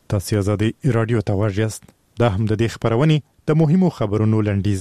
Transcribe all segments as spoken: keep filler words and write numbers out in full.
تاسو آزادي رادیو ته غوږ یاست. دا هم د دې خبرونې د مهمو خبرونو لنډیز.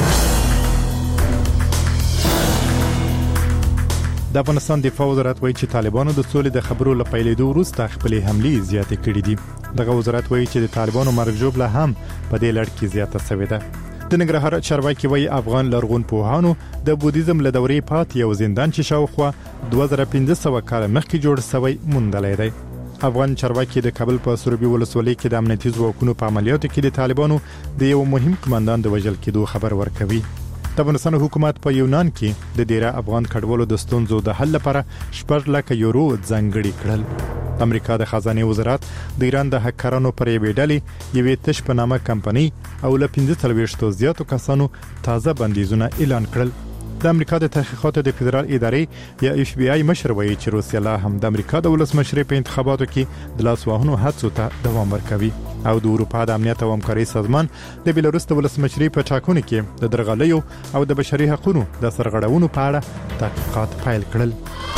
د افغانستان دفاع وزارت وایي چې طالبانو د سولې د خبرو له پیلېدو وروسته خپلې حملې زیاتې کړې دي. دغه وزارت وایي چې د طالبانو مرګ ژوبله هم په دې لړ کې زیاته شوې ده. د ننګرهار چارواکي وایي افغان لرغون پوهانو د بودیزم له دورې پات یو زندان چې شاوخوا دوه زره پنځه سوه کال مخکې جوړ شوی موندلی دی. افغان چارواکي د کابل په سروبي ولسوالۍ کې د امنیتي ځواکونو په عملیاتو کې د طالبانو د یو مهم قماندان د وژل کېدو خبر ورکوي. د افغانستان حکومت په یونان کې د ډیره افغان کډوالو د ستونزو د حل لپاره شپږ لک یورو ځانګړي کړل. امریکا د خزانه وزارت د ایران د هکرانو پر یوې ډلې یوې تش په نامه کمپنۍ او له پنځه څلوېښتو زیاتو کسانو تازه بندیزونه اعلان کړل. د امریکا د تحقیقاتو د فدرال ادارې یا اف بی آی مشر وایي چې روسیه لا هم د امریکا د ولسمشرۍ په انتخاباتو کې د لاس وهنو هڅو ته دوام ورکوي او د اروپا د امنیت او همکارۍ سازمان د بیلاروس د ولسمشرۍ په ټاکنو کې د درغلیو او د بشري حقوقو د سرغړونو په اړه تحقیقات پیل کړل.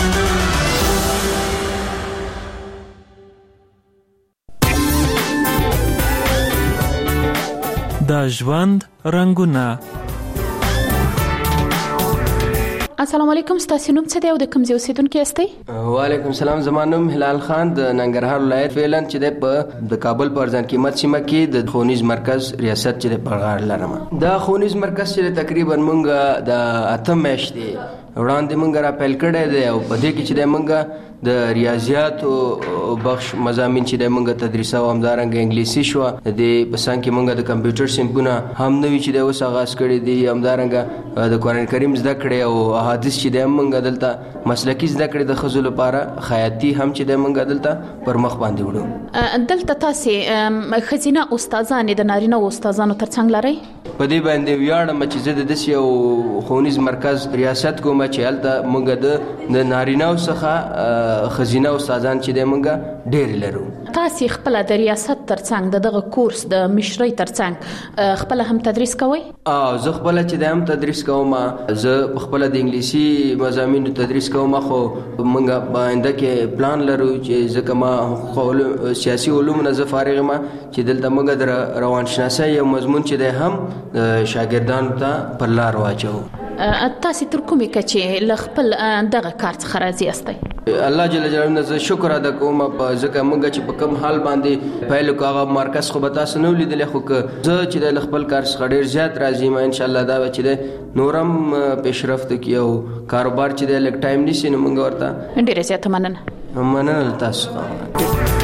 د ژوند رنگونه. السلام علیکم، ستاسو نوم څه دی او د کوم ځای اوسیدونکي یاستئ؟ وعلیکم السلام، زما نوم هلال خان د ننګرهار ولایت فعلا چې په د کابل په ارزان قیمت سیمه کې د ښوونیز مرکز ریاست چې په غاړه لرم. دا ښوونیز مرکز چې تقریبا مونږ د اتم میاشتې وړاندې مونږ را پیل کړی دی او په دې کې چې مونږ د ریاضیاتو بخش مضامین چې مونږ تدریس او همدارنګه انګلیسي شو، د بسان کې مونږ د کمپیوټر سیمپونه هم نوي چې د اوس آغاز کړی دي، همدارنګه د قرآن کریم زده کړې او احادیث چې مونږ دلته مسلکی زده کړې د ښځو لپاره خیاطي هم چې مونږ دلته پر مخ باندې وړو. دلته تاسو ښځینه استادان د نارینه استادانو ترڅنګ لرئ؟ په دې باندې ویاړم چې زه د داسې یو ښوونیز مرکز ریاست کوم چې هلته مونږ د نارینه‌و څخه ښځینه استادان چې مونږ ډېر لرو. تاسو خپل د ریاست ترڅنګ دغه کورس د مشرۍ ترڅنګ خپل هم تدریس کوئ؟ او زه خپل چې د هم تدریس کوم، زه خپل د انګلیسي مضامینو تدریس کوم، خو مونږ باندې کې پلان لرو چې ځکه ما سیاسي علوم نه زه فارغ یم چې دلته مونږ د روانشناسۍ یو مضمون چې دی هم شاګردانو ته پر لار واچو. تاسو تر کومه کچې ل خپل دغه کار څخه راضي یاستئ؟ الله جل جلاله زه شکر ادا کوم په ځکه مونږ چې په کوم حال باندې پیل کوغه مرکز خو به تاسو نو لیدل، خو که زه چې د خپل کار څخه ډیر زیات راضي ما ان شاء الله دا چې نورم پیشرفت کی او کاروبار چې د لک ټایم نشي نو مونږ ورته ډیر زیات مننه. مننه تاسو.